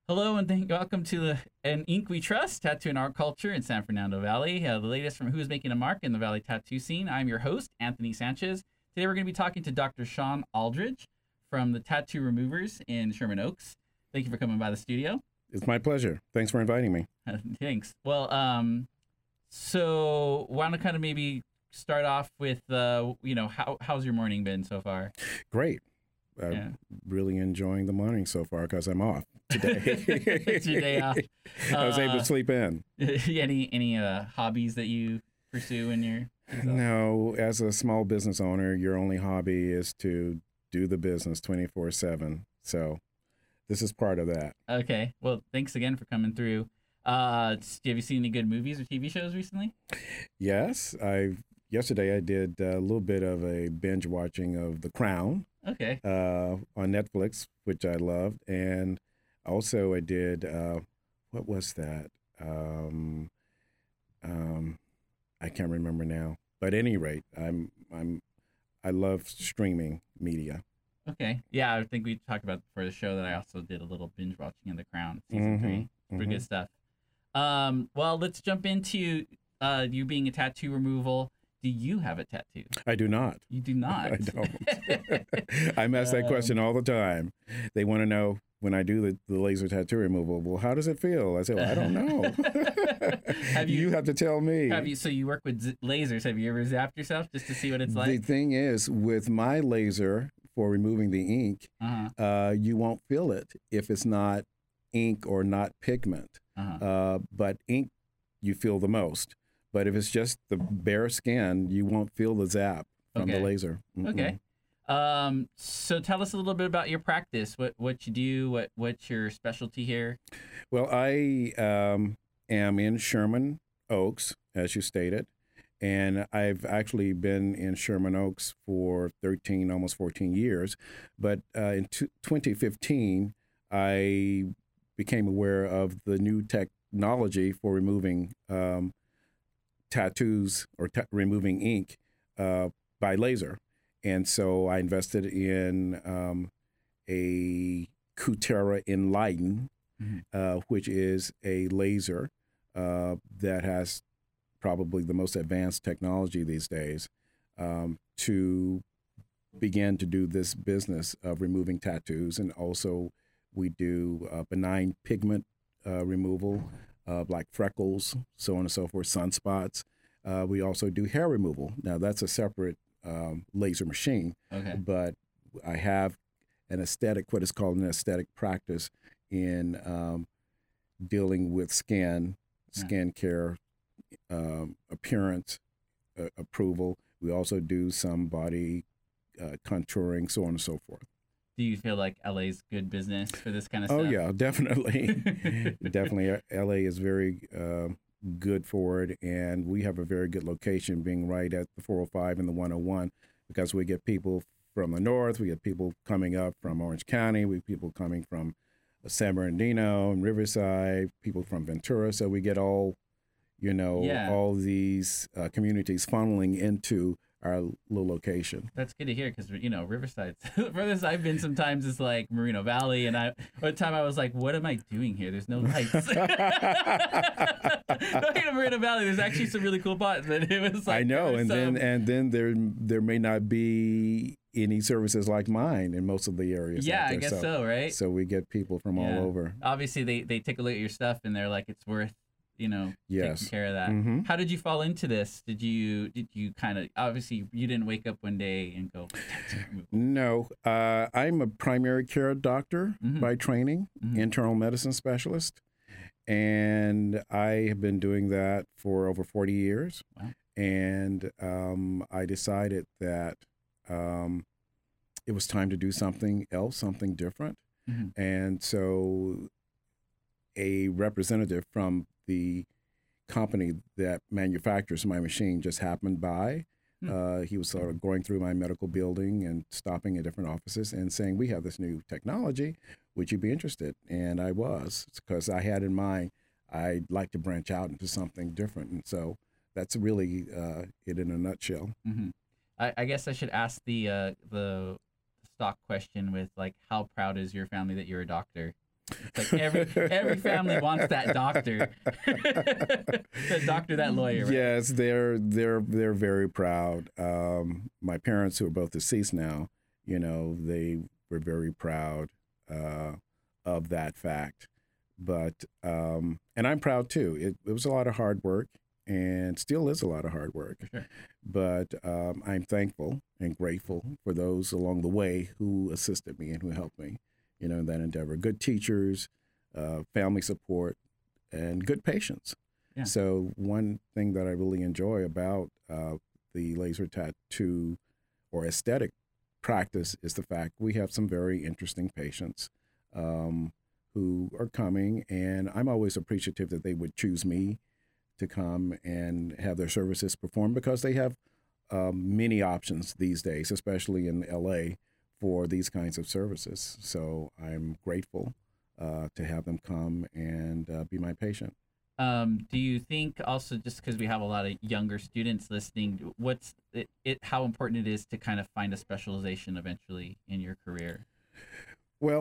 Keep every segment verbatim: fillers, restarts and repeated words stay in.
Hello and thank, welcome to the, An Ink We Trust, Tattoo and Art Culture in San Fernando Valley, uh, the latest from Who's Making a Mark in the Valley tattoo scene. I'm your host, Anthony Sanchez. Today we're going to be talking to Doctor Sean Aldridge from the Tattoo Removers in Sherman Oaks. Thank you for coming by the studio. It's my pleasure. Thanks for inviting me. Thanks. Well, um, so why don't kind of maybe start off with, uh, you know, how how's your morning been so far? Great. I'm Yeah. really enjoying the morning so far because I'm off today. It's your day off. I was able Uh, to sleep in. any any uh, hobbies that you pursue in your? No, as a small business owner, your only hobby is to do the business twenty-four seven. So this is part of that. Okay. Well, thanks again for coming through. Uh, s- have you seen any good movies or T V shows recently? Yes, I yesterday I did a little bit of a binge watching of The Crown Okay. uh, on Netflix, which I loved, and also I did uh, what was that? Um, um, I can't remember now. But at any rate, I'm I'm I love streaming media. Okay. Yeah, I think we talked about for the show that I also did a little binge watching of The Crown season Mhm, three. Pretty mhm. good stuff. Um, well, let's jump into uh, you being a tattoo removal. Do you have a tattoo? I do not. You do not. I don't. I'm asked that question Um, all the time. They want to know when I do the, the laser tattoo removal. Well, how does it feel? I say, well, I don't know. Have you- you have to tell me. Have you? So you work with z- lasers. Have you ever zapped yourself just to see what it's The like? thing is, with my laser for removing the ink, Uh-huh. uh, you won't feel it if it's not ink or not pigment. Uh-huh. Uh, but ink, you feel the most. But if it's just the bare skin, you won't feel the zap from Okay. the laser. Mm-mm. Okay. Um, so tell us a little bit about your practice. What what you do? What what's your specialty here? Well, I um, am in Sherman Oaks, as you stated, and I've actually been in Sherman Oaks for thirteen, almost fourteen years. But uh, in t- twenty fifteen, I became aware of the new technology for removing um, tattoos or ta- removing ink uh, by laser. And so I invested in um, a Cutera Enlighten, Mhm. uh, which is a laser uh, that has probably the most advanced technology these days um, to begin to do this business of removing tattoos. And also we do uh, benign pigment uh, removal, uh, like freckles, so on and so forth, sunspots. Uh, we also do hair removal. Now that's a separate um, laser machine, Okay. but I have an aesthetic, what is called an aesthetic practice in um, dealing with skin, Yeah. skin care, um, appearance, uh, approval. We also do some body uh, contouring, so on and so forth. Do you feel like L A's good business for this kind of Oh stuff? yeah, definitely, definitely. uh, L A is very uh, good for it, and we have a very good location, being right at the four oh five and the one oh one, because we get people from the north, we get people coming up from Orange County, we have people coming from San Bernardino and Riverside, people from Ventura, so we get all, you know, Yeah. all these uh, communities funneling into our little location. That's good to hear because you know Riverside. Furthest I've been sometimes is like Moreno Valley, and I one time I was like, "What am I doing here? There's no lights." Like in Moreno Valley, there's actually some really cool spots, but it was like I know, there was and then some- and then there there may not be any services like mine in most of the areas. yeah, out I there. guess so, so, right? So we get people from Yeah. all over. Obviously, they they take a look at your stuff and they're like, "It's worth." You know, Yes. taking care of that. Mhm. How did you fall into this? Did you did you kind of obviously you didn't wake up one day and go tattoo removal? No, uh, I'm a primary care doctor Mhm. by training, Mhm. internal medicine specialist, and I have been doing that for over forty years. Wow. And um, I decided that um, it was time to do something else, something different. Mhm. And so a representative from the company that manufactures my machine just happened by. Hmm. Uh, he was sort of going through my medical building and stopping at different offices and saying, we have this new technology. Would you be interested? And I was, because I had in mind, I'd like to branch out into something different. And so that's really uh, it in a nutshell. Mm-hmm. I, I guess I should ask the uh, the stock question with like, how proud is your family that you're a doctor? It's like every every family wants that doctor, that doctor, that lawyer. Right? Yes, they're they're they're very proud. Um, my parents, who are both deceased now, you know, they were very proud uh, of that fact. But um, and I'm proud too. It, it was a lot of hard work, and still is a lot of hard work. Sure. But um, I'm thankful and grateful for those along the way who assisted me and who helped me, you know, in that endeavor. Good teachers, uh, family support, and good patients. Yeah. So one thing that I really enjoy about uh, the laser tattoo or aesthetic practice is the fact we have some very interesting patients um, who are coming, and I'm always appreciative that they would choose me to come and have their services performed, because they have um, many options these days, especially in L A, for these kinds of services. So I'm grateful uh, to have them come and uh, be my patient. Um, do you think also, just because we have a lot of younger students listening, what's it, it how important it is to kind of find a specialization eventually in your career? Well,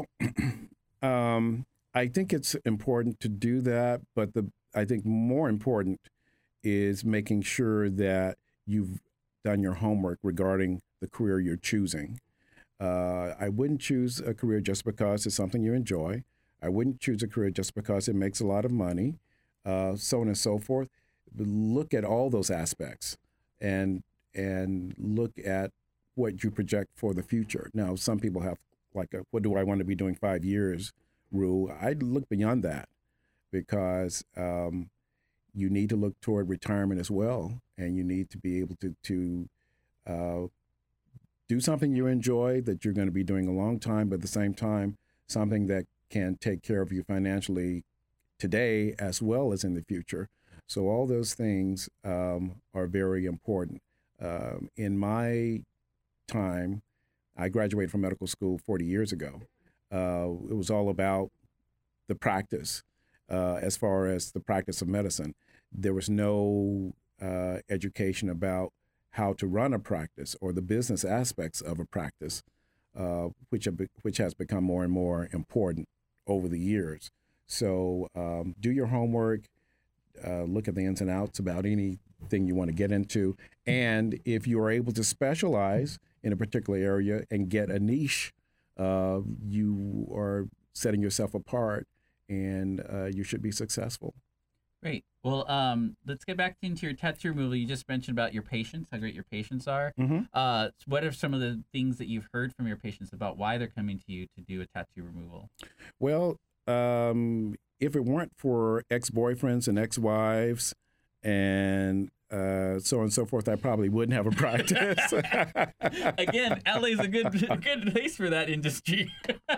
um, I think it's important to do that, but the I think more important is making sure that you've done your homework regarding the career you're choosing. Uh, I wouldn't choose a career just because it's something you enjoy. I wouldn't choose a career just because it makes a lot of money, uh, so on and so forth. But look at all those aspects and and look at what you project for the future. Now, some people have like a, what do I want to be doing five years rule. I'd look beyond that, because um, you need to look toward retirement as well, and you need to be able to to uh, do something you enjoy that you're going to be doing a long time, but at the same time, something that can take care of you financially today as well as in the future. So all those things um, are very important. Um, in my time, I graduated from medical school forty years ago. Uh, it was all about the practice. Uh, as far as the practice of medicine, there was no uh, education about how to run a practice or the business aspects of a practice, uh, which have be- which has become more and more important over the years. So um, do your homework, uh, look at the ins and outs about anything you want to get into, and if you are able to specialize in a particular area and get a niche, uh, you are setting yourself apart, and uh, you should be successful. Great. Well, um, let's get back into your tattoo removal. You just mentioned about your patients, how great your patients are. Mm-hmm. Uh, what are some of the things that you've heard from your patients about why they're coming to you to do a tattoo removal? Well, um, if it weren't for ex-boyfriends and ex-wives and uh, so on and so forth, I probably wouldn't have a practice. Again, L A's a good good place for that industry.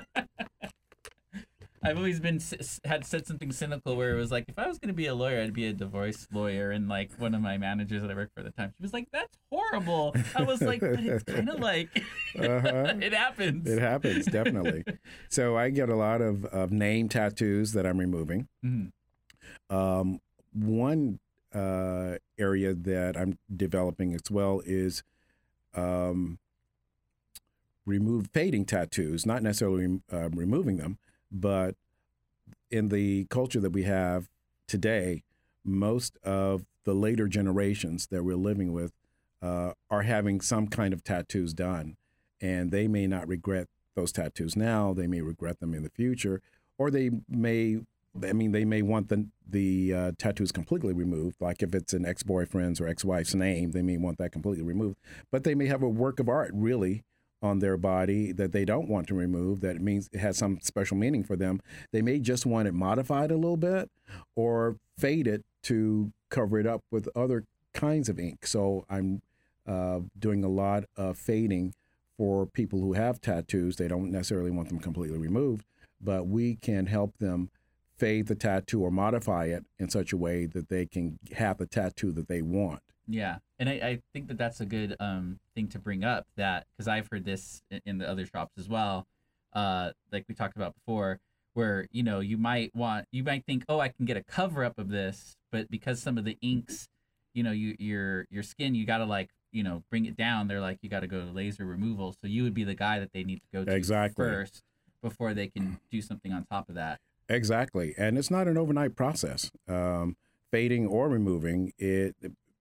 I've always been had said something cynical where it was like, if I was going to be a lawyer, I'd be a divorce lawyer. And like one of my managers that I worked for at the time, she was like, "That's horrible." I was like, "But it's kind of like uh-huh. It happens. It happens, definitely." So I get a lot of, of name tattoos that I'm removing. Mm-hmm. Um, one uh, area that I'm developing as well is um, remove fading tattoos, not necessarily uh, removing them. But in the culture that we have today, most of the later generations that we're living with uh, are having some kind of tattoos done. And they may not regret those tattoos now. They may regret them in the future. Or they may, I mean, they may want the, the uh, tattoos completely removed. Like if it's an ex-boyfriend's or ex-wife's name, they may want that completely removed. But they may have a work of art, really, on their body that they don't want to remove, that it means it has some special meaning for them. They may just want it modified a little bit or fade it to cover it up with other kinds of ink. So I'm uh, doing a lot of fading for people who have tattoos. They don't necessarily want them completely removed, but we can help them fade the tattoo or modify it in such a way that they can have the tattoo that they want. Yeah. And I, I think that that's a good um, thing to bring up, that because I've heard this in, in the other shops as well, uh, like we talked about before, where, you know, you might want, you might think, oh, I can get a cover up of this, but because some of the inks, you know, you, your, your skin, you got to like, you know, bring it down. They're like, you got to go to laser removal. So you would be the guy that they need to go to exactly. first. before they can do something on top of that. Exactly. And it's not an overnight process. Um, fading or removing it,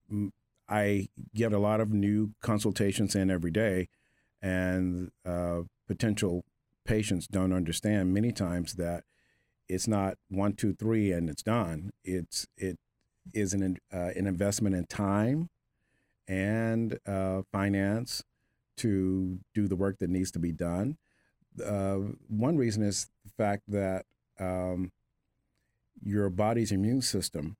I get a lot of new consultations in every day, and uh, potential patients don't understand many times that it's not one, two, three, and it's done. It's it is an uh, an investment in time and uh, finance to do the work that needs to be done. Uh, one reason is the fact that um, your body's immune system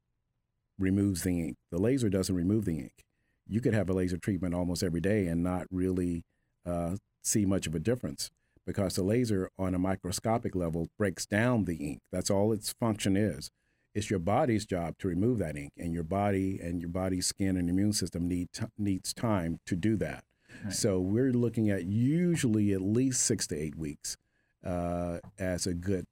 removes the ink. The laser doesn't remove the ink. You could have a laser treatment almost every day and not really uh, see much of a difference, because the laser on a microscopic level breaks down the ink. That's all its function is. It's your body's job to remove that ink, and your body and your body's skin and immune system need t- needs time to do that. Right. So we're looking at usually at least six to eight weeks uh, as a good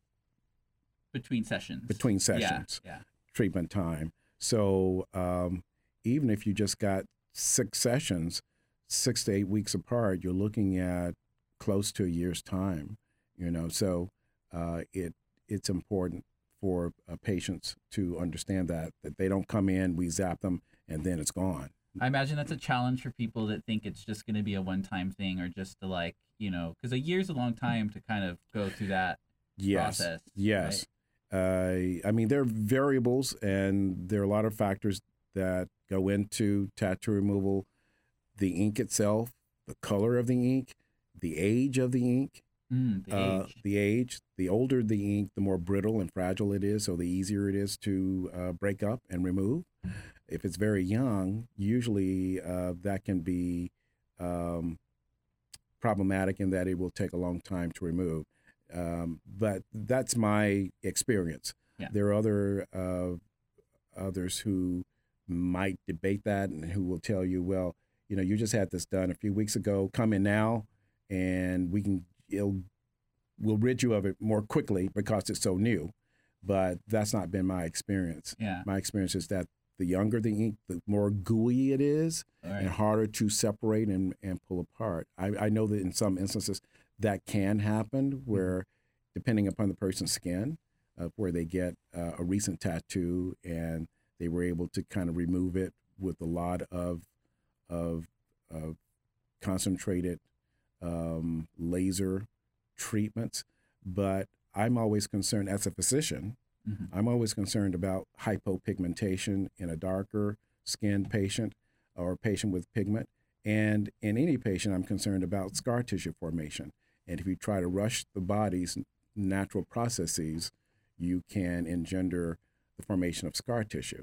between sessions. Between sessions, yeah, yeah. treatment time. So um, even if you just got six sessions, six to eight weeks apart, you're looking at close to a year's time. You know, so uh, it it's important for uh, patients to understand that that they don't come in, we zap them, and then it's gone. I imagine that's a challenge for people that think it's just going to be a one-time thing, or just to, like, you know, because a year's a long time to kind of go through that yes. process. Yes. Right? Uh, I mean, there are variables, and there are a lot of factors that go into tattoo removal: the ink itself, the color of the ink, the age of the ink. Mm, the uh, age. The age. The older the ink, the more brittle and fragile it is, so the easier it is to uh, break up and remove. If it's very young, usually uh, that can be um, problematic in that it will take a long time to remove. Um, but that's my experience. Yeah. There are other uh, others who might debate that and who will tell you, well, you know, you just had this done a few weeks ago. Come in now, and we can it'll we'll rid you of it more quickly because it's so new. But that's not been my experience. Yeah. My experience is that the younger the ink, the more gooey it is, right. and harder to separate and, and pull apart. I, I know that in some instances that can happen where, depending upon the person's skin, uh, where they get uh, a recent tattoo and they were able to kind of remove it with a lot of of, of concentrated um, laser treatments. But I'm always concerned as a physician, mm-hmm. I'm always concerned about hypopigmentation in a darker skinned patient or a patient with pigment. And in any patient, I'm concerned about scar tissue formation. And if you try to rush the body's natural processes, you can engender the formation of scar tissue.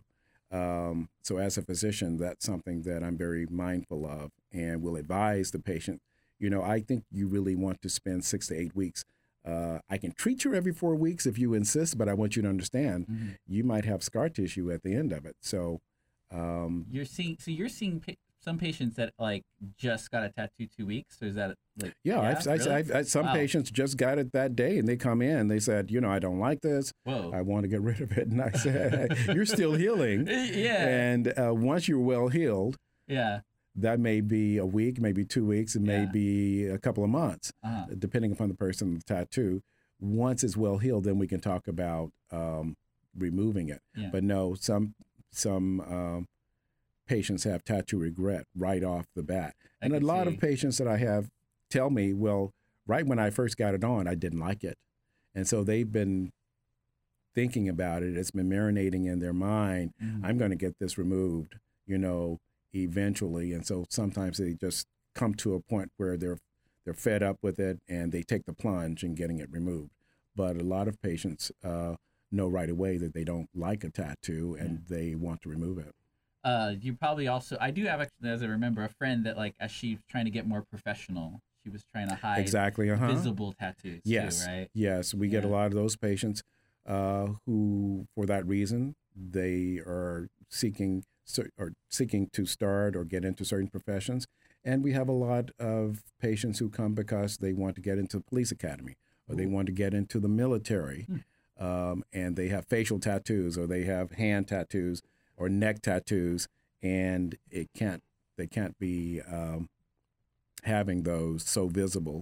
Um, so as a physician, that's something that I'm very mindful of and will advise the patient. You know, I think you really want to spend six to eight weeks. Uh, I can treat you every four weeks if you insist, but I want you to understand mm-hmm. you might have scar tissue at the end of it. So um, you're seeing, so you're seeing pa- some patients that like just got a tattoo two weeks. So is that like yeah? yeah I've, really? I've, I've, some wow. patients just got it that day, and they come in. They said, you know, I don't like this. Whoa. I want to get rid of it. And I said, you're still healing. Yeah. And uh, once you're well healed, yeah. that may be a week, maybe two weeks, it may yeah. be a couple of months, uh-huh. depending upon the person with the tattoo. Once it's well healed, then we can talk about um, removing it. Yeah. But no, some some um, patients have tattoo regret right off the bat. I and a lot see. of patients that I have tell me, well, right when I first got it on, I didn't like it. And so they've been thinking about it. It's been marinating in their mind. Mm-hmm. I'm going to get this removed, you know, eventually. And so sometimes they just come to a point where they're they're fed up with it and they take the plunge in getting it removed. But a lot of patients uh, know right away that they don't like a tattoo and yeah. they want to remove it. Uh, you probably also, I do have, actually, as I remember, a friend that, like, as she's trying to get more professional, she was trying to hide exactly, uh-huh. visible tattoos yes. too, right? Yes, we yeah. get a lot of those patients uh, who, for that reason, they are seeking or seeking to start or get into certain professions. And we have a lot of patients who come because they want to get into the police academy or Ooh. They want to get into the military hmm. um, and they have facial tattoos or they have hand tattoos or neck tattoos, and it can't they can't be um, having those so visible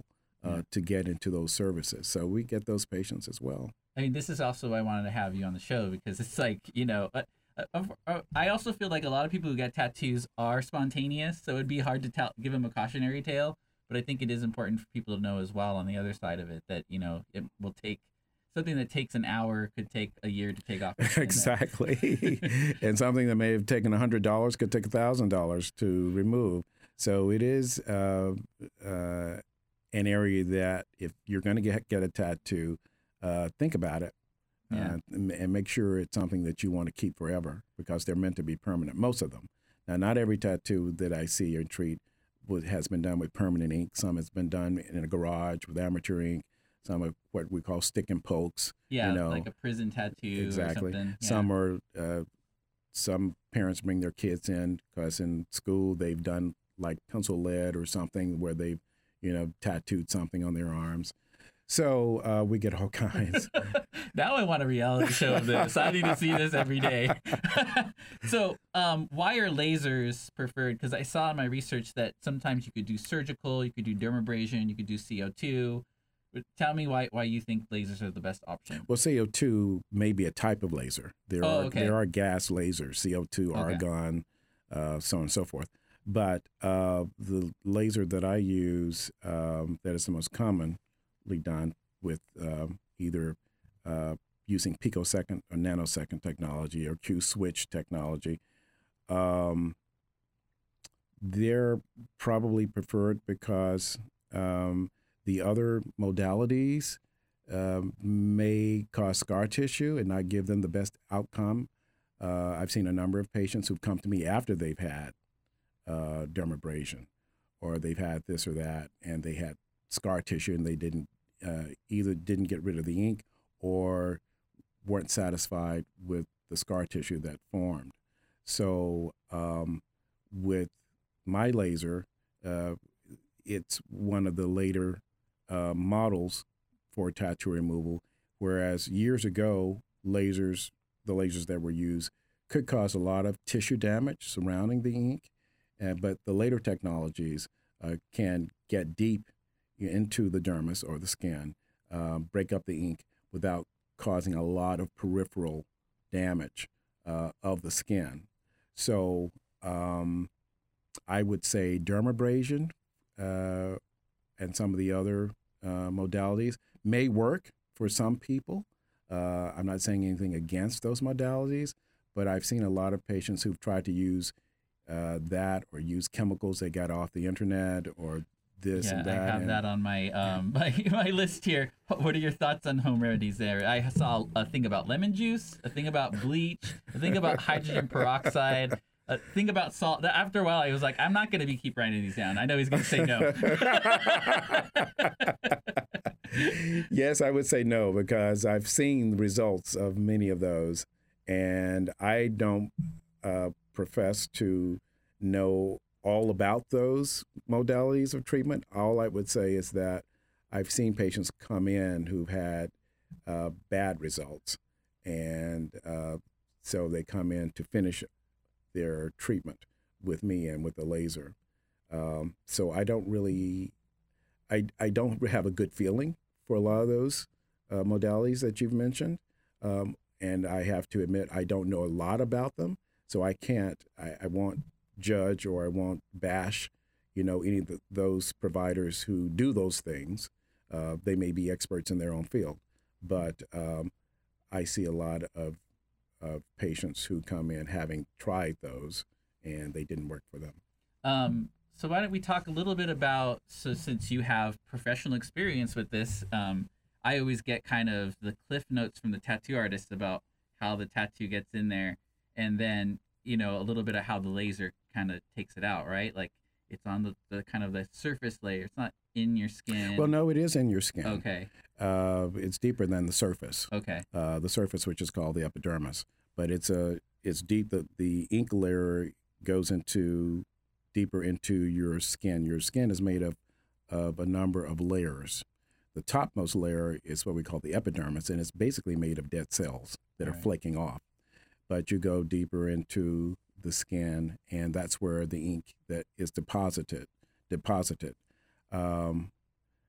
uh, Yeah. to get into those services. So we get those patients as well. I mean, this is also why I wanted to have you on the show because it's like, you know, uh, uh, uh, I also feel like a lot of people who get tattoos are spontaneous, so it'd be hard to tell, give them a cautionary tale. But I think it is important for people to know as well on the other side of it that, you know, it will take something that takes an hour could take a year to take off. Exactly. And something that may have taken one hundred dollars could take one thousand dollars to remove. So it is uh, uh, an area that if you're going to get, get a tattoo, uh, think about it. Yeah. Uh, and, and make sure it's something that you want to keep forever because they're meant to be permanent, most of them. Now, not every tattoo that I see or treat has been done with permanent ink. Some has been done in a garage with amateur ink. Some are what we call stick and pokes. Yeah, you know, like a prison tattoo exactly. or something. Yeah. Some are, uh, some parents bring their kids in because in school they've done like pencil lead or something where they've, you know, tattooed something on their arms. So uh, we get all kinds. Now I want a reality show of this. I need to see this every day. So um, why are lasers preferred? Because I saw in my research that sometimes you could do surgical, you could do dermabrasion, you could do C O two. But tell me why why you think lasers are the best option. Well, C O two may be a type of laser. There oh, are okay. there are gas lasers, C O two, Okay. argon, uh, so on and so forth. But uh, the laser that I use, um, that is the most commonly done with um, either uh, using picosecond or nanosecond technology or Q switch technology. Um, they're probably preferred because um, the other modalities um, may cause scar tissue and not give them the best outcome. Uh, I've seen a number of patients who've come to me after they've had uh, dermabrasion or they've had this or that and they had scar tissue and they didn't uh, either didn't get rid of the ink or weren't satisfied with the scar tissue that formed. So um, with my laser, uh, it's one of the later uh, models for tattoo removal, whereas years ago, lasers, the lasers that were used, could cause a lot of tissue damage surrounding the ink, uh, but the later technologies uh, can get deep into the dermis or the skin, uh, break up the ink without causing a lot of peripheral damage uh, of the skin. So um, I would say dermabrasion uh, and some of the other uh, modalities may work for some people. Uh, I'm not saying anything against those modalities, but I've seen a lot of patients who've tried to use uh, that or use chemicals they got off the internet or this yeah, and that. I have and, that on my um my, my list here. What are your thoughts on home remedies there? I saw a thing about lemon juice, a thing about bleach, a thing about hydrogen peroxide, a thing about salt. After a while, I was like, I'm not going to be keep writing these down. I know he's going to say no. Yes, I would say no because I've seen the results of many of those, and I don't uh, profess to know all about those modalities of treatment. All I would say is that I've seen patients come in who've had uh, bad results, and uh, so they come in to finish their treatment with me and with the laser. Um, so I don't really, I, I don't have a good feeling for a lot of those uh, modalities that you've mentioned. Um, and I have to admit, I don't know a lot about them. So I can't, I, I won't judge or I won't bash, you know, any of the, those providers who do those things. Uh, they may be experts in their own field, but um, I see a lot of, of patients who come in having tried those and they didn't work for them. Um, so why don't we talk a little bit about, so since you have professional experience with this, um, I always get kind of the cliff notes from the tattoo artist about how the tattoo gets in there. And then, you know, a little bit of how the laser kind of takes it out, right? Like it's on the, the kind of the surface layer. It's not in your skin. Well, no, it is in your skin. Okay. Uh, it's deeper than the surface. Okay. Uh, the surface, which is called the epidermis, but it's a it's deep. The the ink layer goes into deeper into your skin. Your skin is made of of a number of layers. The topmost layer is what we call the epidermis, and it's basically made of dead cells that All are right. flaking off. But you go deeper into the skin, and that's where the ink that is deposited deposited. Um,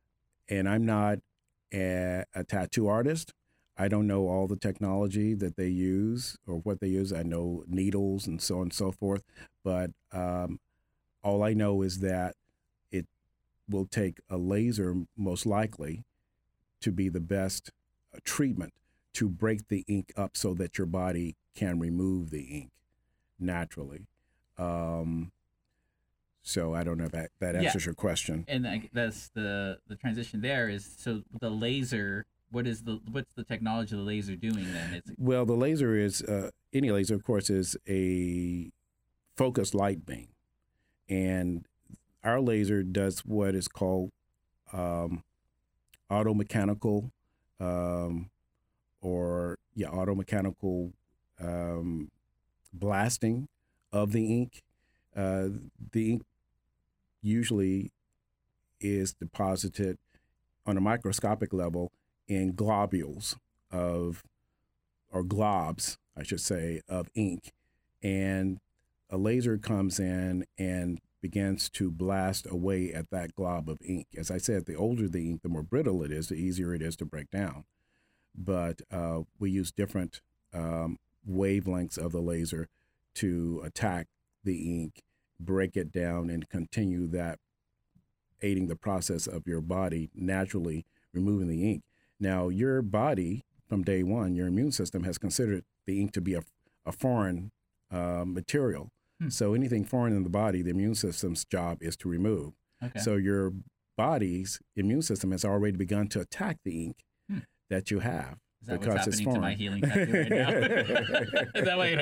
and I'm not a, a tattoo artist. I don't know all the technology that they use or what they use. I know needles and so on and so forth, but um, all I know is that it will take a laser, most likely, to be the best uh, treatment to break the ink up so that your body can remove the ink naturally. Um, so I don't know if that, that Yeah. answers your question. And I, that's the the transition there is so the laser. What is the what's the technology of the laser doing then? It's Well, the laser is, uh, any laser, of course, is a focused light beam. And our laser does what is called um, automechanical um, or, yeah, automechanical um, blasting of the ink. Uh, the ink usually is deposited on a microscopic level in globules of, or globs, I should say, of ink. And a laser comes in and begins to blast away at that glob of ink. As I said, the older the ink, the more brittle it is, the easier it is to break down. But uh, we use different um, wavelengths of the laser to attack the ink, break it down, and continue that, aiding the process of your body naturally removing the ink. Now, your body, from day one, your immune system has considered the ink to be a, a foreign uh, material. Hmm. So anything foreign in the body, the immune system's job is to remove. okay. So your body's immune system has already begun to attack the ink Hmm. that you have. Is that because what's it's happening to my foreign. healing tattoo right now? Is that why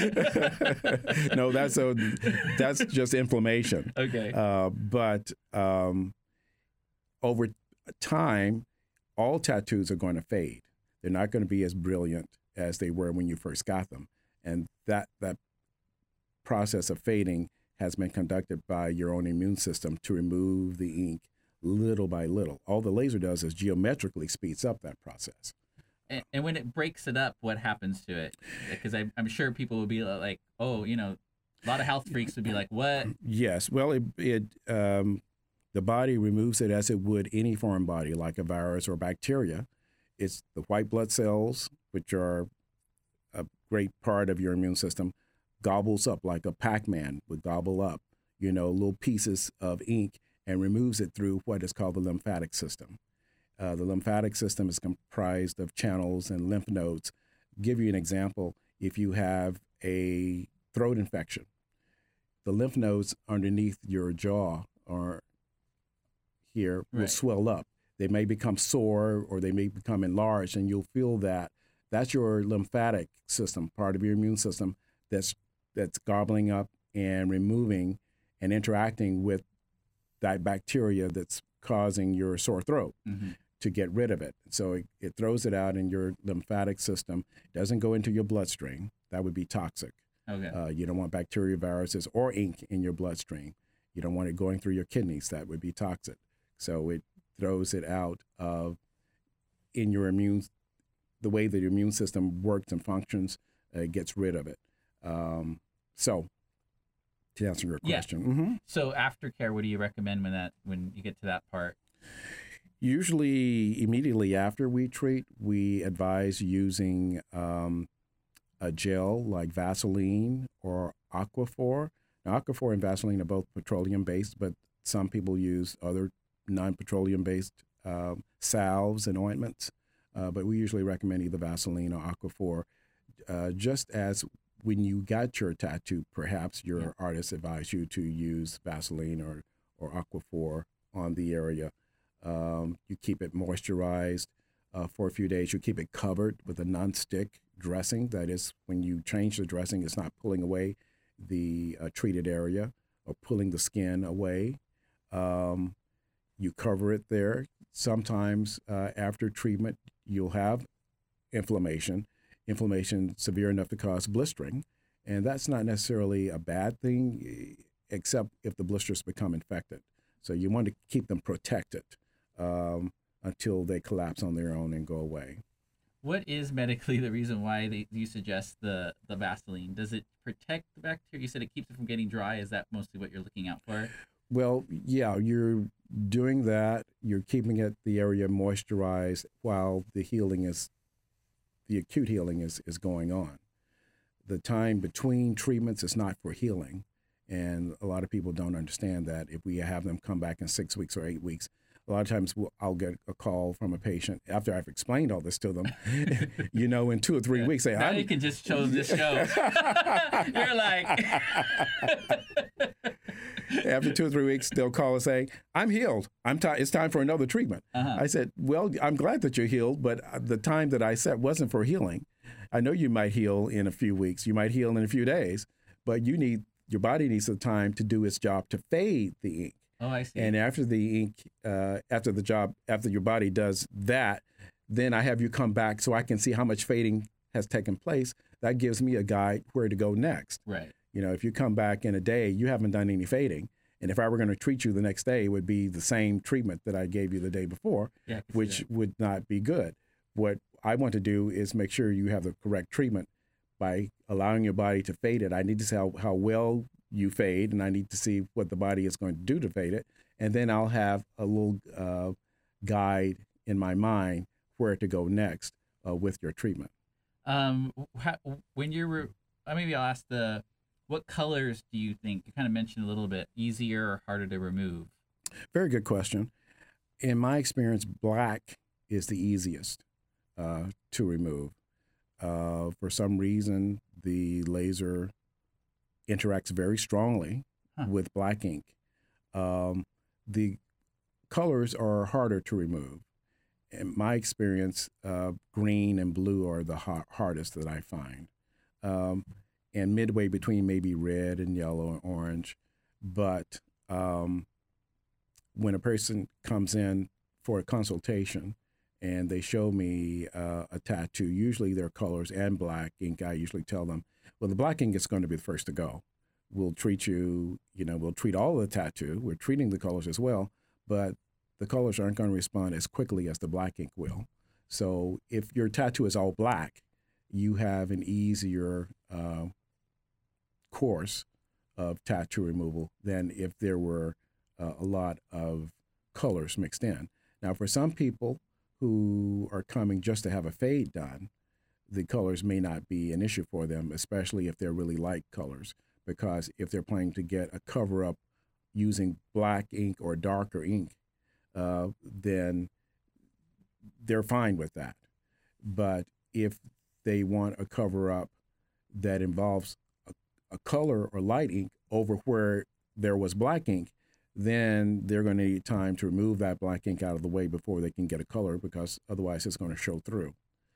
it hurts? No, that's a, that's just inflammation. Okay. Uh, but um, over time, all tattoos are going to fade. They're not going to be as brilliant as they were when you first got them. And that that process of fading has been conducted by your own immune system to remove the ink little by little. All the laser does is geometrically speeds up that process. And, and when it breaks it up, what happens to it? Because I'm sure people would be like, oh, you know, a lot of health freaks would be like, what? Yes. Well, it, it um, the body removes it as it would any foreign body, like a virus or bacteria. It's the white blood cells, which are a great part of your immune system, gobbles up like a Pac-Man would gobble up, you know, little pieces of ink and removes it through what is called the lymphatic system. Uh, the lymphatic system is comprised of channels and lymph nodes. Give you an example. If you have a throat infection, the lymph nodes underneath your jaw or here will Right. swell up. They may become sore or they may become enlarged, and you'll feel that. That's your lymphatic system, part of your immune system, that's that's gobbling up and removing and interacting with that bacteria that's causing your sore throat. Mm-hmm. To get rid of it. So it, it throws it out in your lymphatic system, doesn't go into your bloodstream. That would be toxic. Okay. Uh, you don't want bacteria, viruses, or ink in your bloodstream. You don't want it going through your kidneys. That would be toxic. So it throws it out of in your immune, the way that your immune system works and functions, uh, it gets rid of it. Um, so to answer your question. Yeah. Mm-hmm. So aftercare, what do you recommend when that when you get to that part? Usually, immediately after we treat, we advise using um, a gel like Vaseline or Aquaphor. Now, Aquaphor and Vaseline are both petroleum-based, but some people use other non-petroleum-based um, salves and ointments. Uh, but we usually recommend either Vaseline or Aquaphor. Uh, just as when you got your tattoo, perhaps your Yeah. artist advised you to use Vaseline or, or Aquaphor on the area. Um, you keep it moisturized uh, for a few days. You keep it covered with a non-stick dressing. That is, when you change the dressing, it's not pulling away the uh, treated area or pulling the skin away. Um, you cover it there. Sometimes uh, after treatment, you'll have inflammation, inflammation severe enough to cause blistering. And that's not necessarily a bad thing, except if the blisters become infected. So you want to keep them protected um, until they collapse on their own and go away. What is medically the reason why they, you suggest the, the Vaseline? Does it protect the bacteria? You said it keeps it from getting dry. Is that mostly what you're looking out for? Well, yeah, you're doing that, you're keeping it the area moisturized while the healing is, the acute healing is, is going on. The time between treatments is not for healing. And a lot of people don't understand that. If we have them come back in six weeks or eight weeks, a lot of times we'll, I'll get a call from a patient after I've explained all this to them, you know, in two or three yeah. weeks. Say, now I'm, you can just chose this show. You're like... After two or three weeks, they'll call and say, I'm healed. I'm t- It's time for another treatment. Uh-huh. I said, well, I'm glad that you're healed, but the time that I set wasn't for healing. I know you might heal in a few weeks. You might heal in a few days, but you need your body needs the time to do its job to fade the ink. Oh, I see. And after the ink, uh, after the job, after your body does that, then I have you come back so I can see how much fading has taken place. That gives me a guide where to go next. Right. You know, if you come back in a day, you haven't done any fading. And if I were going to treat you the next day, it would be the same treatment that I gave you the day before, yeah, which would not be good. What I want to do is make sure you have the correct treatment by allowing your body to fade it. I need to see how, how well you fade, and I need to see what the body is going to do to fade it. And then I'll have a little uh, guide in my mind where to go next uh, with your treatment. Um, how, when you're, uh, maybe I'll ask the, what colors do you think, you kind of mentioned a little bit, easier or harder to remove? Very good question. In my experience, black is the easiest uh, to remove. Uh, for some reason, the laser interacts very strongly huh. with black ink. Um, the colors are harder to remove. In my experience, uh, green and blue are the ha- hardest that I find. Um, and midway between maybe red and yellow and orange. But um, when a person comes in for a consultation and they show me uh, a tattoo, usually their colors and black ink, I usually tell them, well, the black ink is going to be the first to go. We'll treat you, you know, we'll treat all of the tattoo. We're treating the colors as well, but the colors aren't going to respond as quickly as the black ink will. So if your tattoo is all black, you have an easier uh, course of tattoo removal than if there were uh, a lot of colors mixed in. Now, for some people who are coming just to have a fade done, the colors may not be an issue for them, especially if they're really light colors, because if they're planning to get a cover-up using black ink or darker ink, uh, then they're fine with that. But if they want a cover-up that involves a, a color or light ink over where there was black ink, then they're going to need time to remove that black ink out of the way before they can get a color, because otherwise it's going to show through.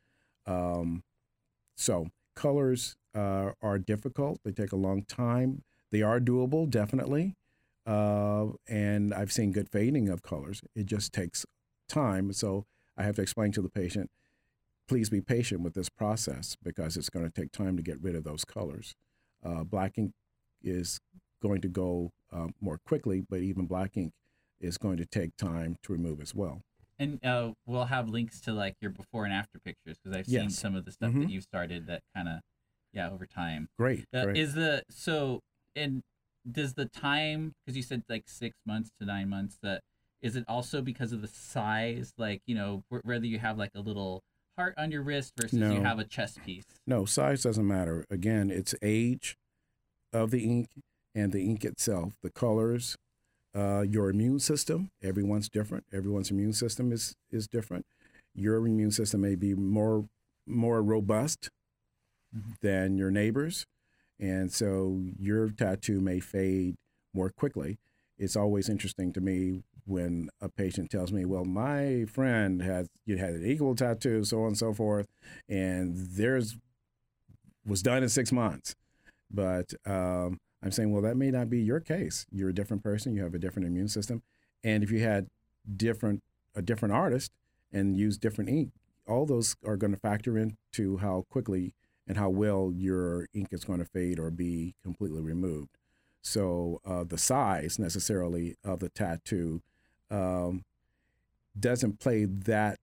Um, so colors uh, are difficult. They take a long time. They are doable, definitely. Uh, and I've seen good fading of colors. It just takes time. So I have to explain to the patient, please be patient with this process because it's going to take time to get rid of those colors. Uh, black ink is going to go uh, more quickly, but even black ink is going to take time to remove as well. And uh, we'll have links to like your before and after pictures, because I've seen Yes. some of the stuff Mm-hmm. that you've started that kind of, yeah, over time. Great, Uh, great. Is the, so, and does the time, because you said like six months to nine months, that is it also because of the size? Like, you know, wh- whether you have like a little heart on your wrist versus No. you have a chest piece? No, size doesn't matter. Again, it's age of the ink and the ink itself, the colors, uh, your immune system. Everyone's different. Everyone's immune system is is different. Your immune system may be more more robust Mhm. than your neighbors, and so your tattoo may fade more quickly. It's always interesting to me when a patient tells me, well, my friend has you had an equal tattoo, so on and so forth, and theirs was done in six months. But um, I'm saying, well, that may not be your case. You're a different person. You have a different immune system. And if you had different a different artist and use different ink, all those are going to factor into how quickly and how well your ink is going to fade or be completely removed. So uh, the size necessarily of the tattoo um, doesn't play that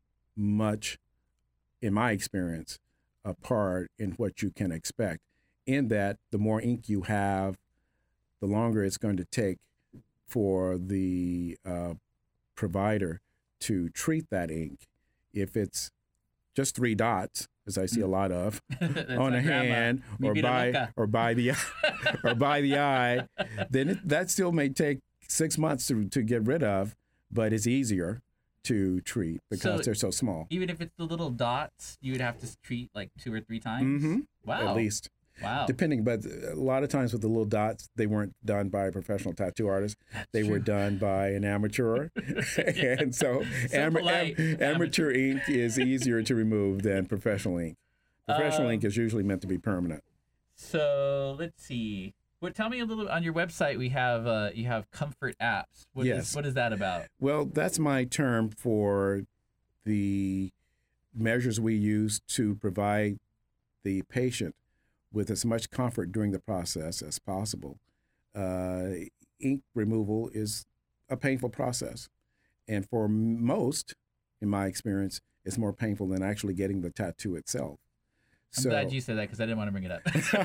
much, in my experience, a part in what you can expect. In that, the more ink you have, the longer it's going to take for the uh, provider to treat that ink. If it's just three dots, as I see a lot of on a hand or by or by the or by the eye, then it, that still may take six months to to get rid of, but it's easier to treat because so they're so small. Even if it's the little dots, you would have to treat like two or three times. Mm-hmm. Wow, at least. Wow. Depending, but a lot of times with the little dots, they weren't done by a professional tattoo artist. They True. were done by an amateur. yeah. And so, so am- am- amateur ink is easier to remove than professional ink. Professional um, ink is usually meant to be permanent. So let's see. Well, tell me a little. On your website, we have uh, you have Comfort Apps. What yes. Is, what is that about? Well, that's my term for the measures we use to provide the patient with as much comfort during the process as possible. Uh, ink removal is a painful process. And for most, in my experience, it's more painful than actually getting the tattoo itself. I'm so, glad you said that because I didn't want to bring it up.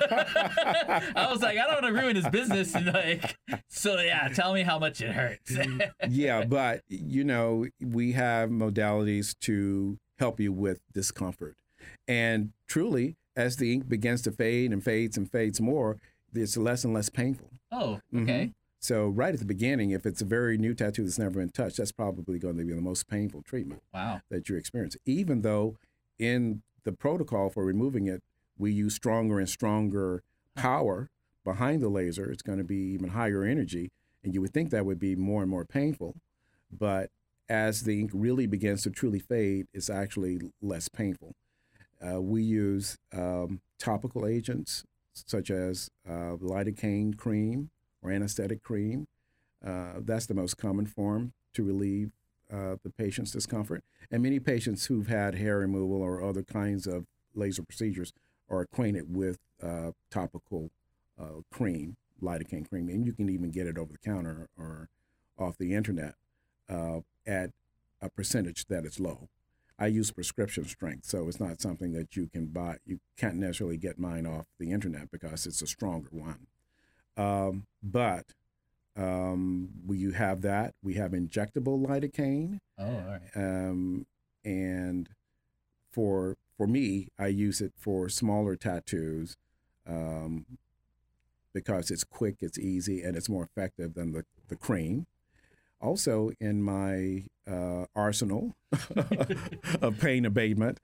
I was like, I don't want to ruin his business. And like, so yeah, tell me how much it hurts. yeah, but you know, we have modalities to help you with discomfort. And truly, as the ink begins to fade and fades and fades more, it's less and less painful. Oh, okay. Mm-hmm. So right at the beginning, if it's a very new tattoo that's never been touched, that's probably going to be the most painful treatment wow. that you experience. Even though in the protocol for removing it, we use stronger and stronger power behind the laser. It's going to be even higher energy, and you would think that would be more and more painful. But as the ink really begins to truly fade, it's actually less painful. Uh, we use um, topical agents such as uh, lidocaine cream or anesthetic cream. Uh, that's the most common form to relieve uh, the patient's discomfort. And many patients who've had hair removal or other kinds of laser procedures are acquainted with uh, topical uh, cream, lidocaine cream, and you can even get it over the counter or off the internet uh, at a percentage that is low. I use prescription strength, so it's not something that you can buy. You can't necessarily get mine off the internet because it's a stronger one. Um, but um, we you have that. We have injectable lidocaine. Oh, all right. Um, and for for me, I use it for smaller tattoos um, because it's quick, it's easy, and it's more effective than the, the cream. Also, in my uh, arsenal of pain abatement,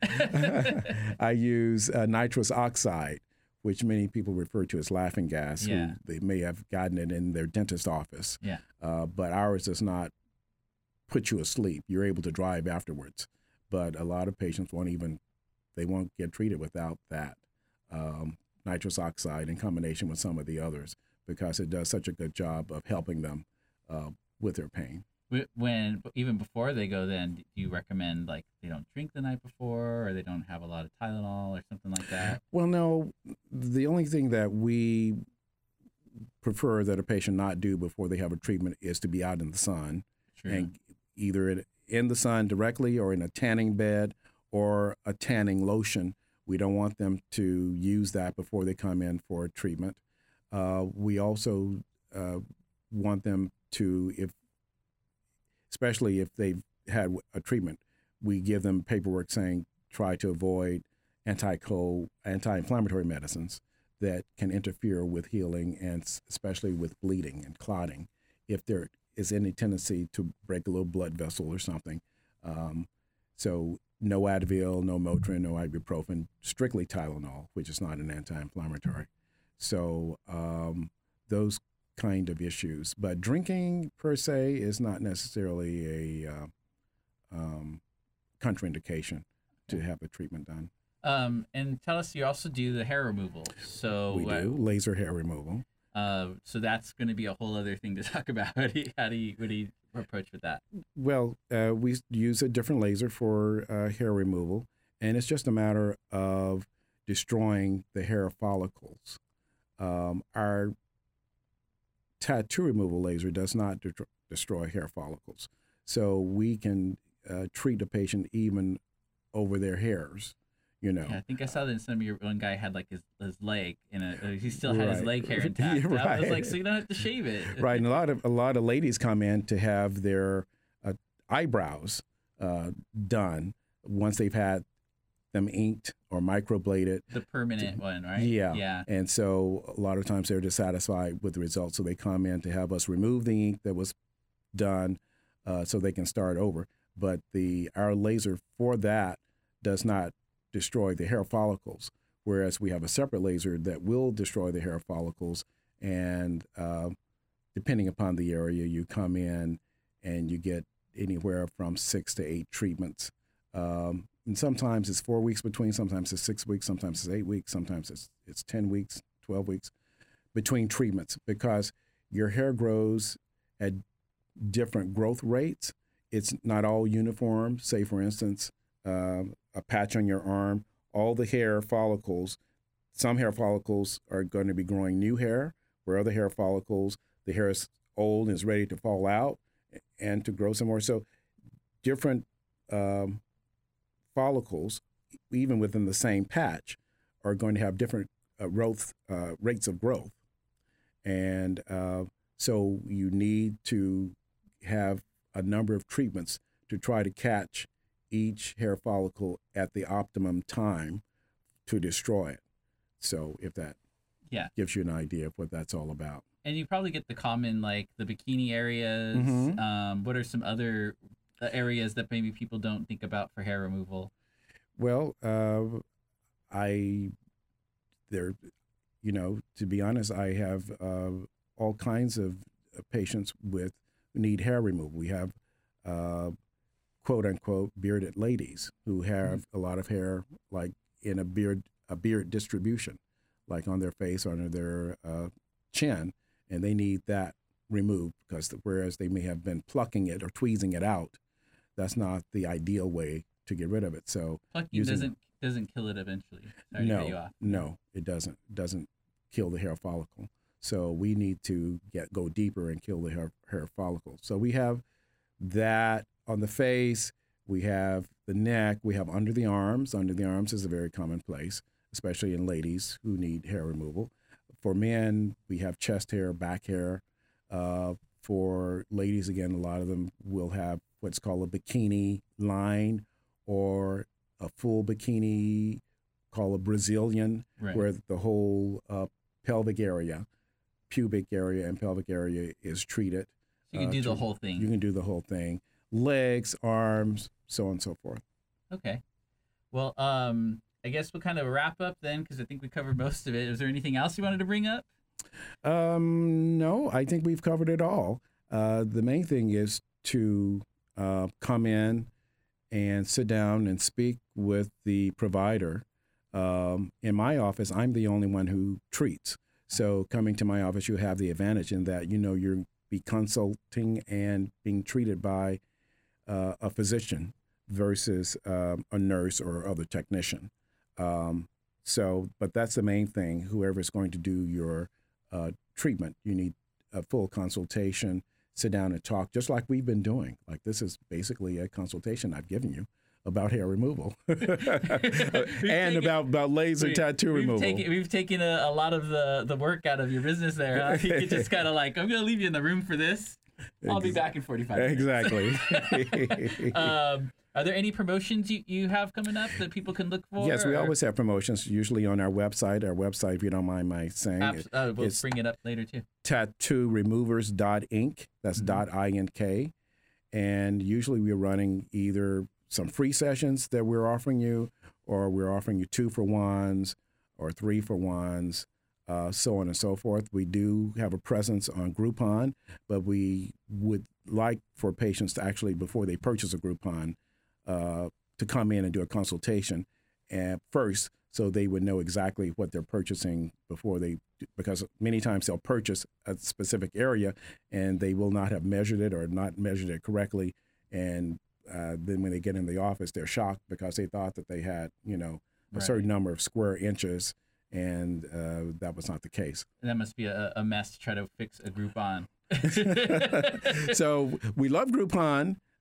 I use uh, nitrous oxide, which many people refer to as laughing gas. Yeah. Who they may have gotten it in their dentist office. Yeah. Uh, but ours does not put you asleep. You're able to drive afterwards. But a lot of patients won't even, they won't get treated without that um, nitrous oxide in combination with some of the others because it does such a good job of helping them uh, with their pain. When even before they go, then do you recommend like they don't drink the night before, or they don't have a lot of Tylenol or something like that? Well, no. The only thing that we prefer that a patient not do before they have a treatment is to be out in the sun, True. and either in the sun directly or in a tanning bed or a tanning lotion. We don't want them to use that before they come in for treatment. Uh, we also uh, want them to, if especially if they've had a treatment, we give them paperwork saying try to avoid anti-cold, anti-inflammatory medicines that can interfere with healing and especially with bleeding and clotting. If there is any tendency to break a little blood vessel or something. Um, so no Advil, no Motrin, no ibuprofen, strictly Tylenol, which is not an anti-inflammatory. So um, those kind of issues. But drinking per se is not necessarily a uh, um, contraindication to have the treatment done. Um, and tell us, you also do the hair removal. So we do uh, laser hair removal. Uh, so that's going to be a whole other thing to talk about. How do you, how do you, what do you approach with that? Well, uh, we use a different laser for uh, hair removal, and it's just a matter of destroying the hair follicles. Um, our tattoo removal laser does not de- destroy hair follicles, so we can uh, treat a patient even over their hairs you know. Yeah, I think I saw that in some of your one guy had like his, his leg in a uh, he still had his Right. leg hair intact. Yeah, I was right. like, so you don't have to shave it. Right, and a lot of a lot of ladies come in to have their uh, eyebrows uh, done once they've had them inked or microbladed. The permanent one, right? Yeah. Yeah. And so a lot of times they're dissatisfied with the results, so they come in to have us remove the ink that was done, uh, so they can start over. But the our laser for that does not destroy the hair follicles, whereas we have a separate laser that will destroy the hair follicles. And uh, depending upon the area, you come in and you get anywhere from six to eight treatments. Um, and sometimes it's four weeks between, sometimes it's six weeks, sometimes it's eight weeks, sometimes it's it's ten weeks, twelve weeks between treatments, because your hair grows at different growth rates. It's not all uniform. Say, for instance, uh, a patch on your arm, all the hair follicles, some hair follicles are going to be growing new hair, where other hair follicles, the hair is old and is ready to fall out and to grow some more. So different um, follicles, even within the same patch, are going to have different uh, growth uh, rates of growth. And uh, so you need to have a number of treatments to try to catch each hair follicle at the optimum time to destroy it. So if that Yeah. gives you an idea of what that's all about. And you probably get the common, like the bikini areas. Mhm. Um, what are some other uh, areas that maybe people don't think about for hair removal? Well, uh, I, there, you know, to be honest, I have uh, all kinds of patients with who need hair removal. We have uh, quote unquote bearded ladies who have a lot of hair, like in a beard, a beard distribution, like on their face or under their uh, chin, and they need that removed, because the, whereas they may have been plucking it or tweezing it out, that's not the ideal way to get rid of it. So Plucking using- doesn't doesn't kill it eventually. Sorry to cut you no, off. no, it doesn't. It doesn't kill the hair follicle. So we need to get go deeper and kill the hair, hair follicle. So we have that on the face. We have the neck. We have under the arms. Under the arms is a very common place, especially in ladies who need hair removal. For men, we have chest hair, back hair. Uh, for ladies, again, a lot of them will have what's called a bikini line or a full bikini called a Brazilian, Right. where the whole uh, pelvic area, pubic area and pelvic area is treated. So you can uh, do the to- whole thing. You can do the whole thing. Legs, arms, so on and so forth. Okay. Well, um, I guess we'll kind of wrap up then, because I think we covered most of it. Is there anything else you wanted to bring up? Um, no, I think we've covered it all. Uh, the main thing is to uh, come in and sit down and speak with the provider. Um, in my office, I'm the only one who treats. So coming to my office, you have the advantage in that, you know, you're be consulting and being treated by uh, a physician versus um, a nurse or other technician. Um, so, but that's the main thing. Whoever's going to do your uh, treatment, you need a full consultation, sit down and talk, just like we've been doing. Like, this is basically a consultation I've given you about hair removal and taken- about, about laser we- tattoo we've removal. Taken, we've taken a, a lot of the, the work out of your business there. Huh? You could just kind of like, I'm going to leave you in the room for this. I'll be Ex- back in forty-five minutes. Exactly. um, are there any promotions you, you have coming up that people can look for? Yes, we or- always have promotions, usually on our website. Our website, if you don't mind my saying, Abs- it- uh, we'll it's bring it up later too. tattoo removers dot inc. That's Mhm. dot I N K. And usually we're running either some free sessions that we're offering you, or we're offering you two for ones or three for ones, uh, so on and so forth. We do have a presence on Groupon, but we would like for patients to actually, before they purchase a Groupon, uh, to come in and do a consultation and first, so they would know exactly what they're purchasing before they, because many times they'll purchase a specific area and they will not have measured it or not measured it correctly. And uh, then when they get in the office, they're shocked because they thought that they had, you know, a Right. certain number of square inches, and uh, that was not the case. That must be a, a mess to try to fix a Groupon. So we love Groupon.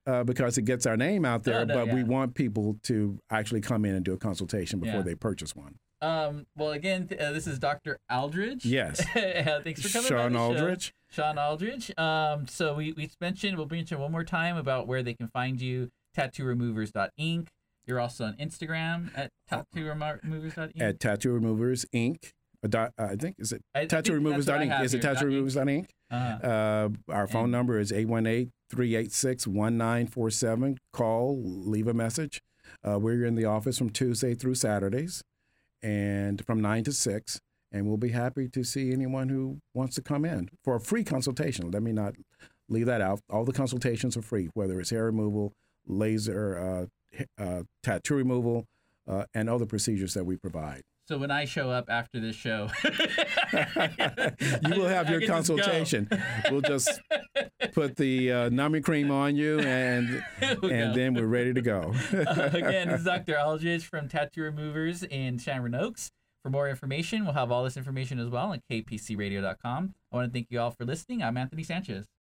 uh, because it gets our name out there, Oh, no, but yeah. we want people to actually come in and do a consultation before Yeah. they purchase one. Um, well, again, th- uh, this is Doctor Aldridge. Yes. uh, thanks for coming Sean on the Aldridge. show. Sean Aldridge. Um, so we, we mentioned, we'll mention one more time about where they can find you, tattoo removers dot inc. You're also on Instagram at tattoo removers dot inc. At Tattoo Removers Incorporated. Uh, dot, uh, I think, is it I tattoo think removers that's what dot I inc? have Is it here, tattoo removers dot inc? Uh-huh. Uh, our phone And- number is eight one eight, three eight six, one nine four seven. Call, leave a message. Uh, we're in the office from Tuesday through Saturdays and from nine to six. And we'll be happy to see anyone who wants to come in for a free consultation. Let me not leave that out. All the consultations are free, whether it's hair removal, laser, uh, uh, tattoo removal, uh, and other procedures that we provide. So when I show up after this show, You will have I your can just go. consultation. We'll just put the uh, numbing cream on you, and We'll and go. then we're ready to go. Uh, again, this is Doctor Aldridge from Tattoo Removers in Shamron Oaks. For more information, we'll have all this information as well on K P C radio dot com. I want to thank you all for listening. I'm Anthony Sanchez.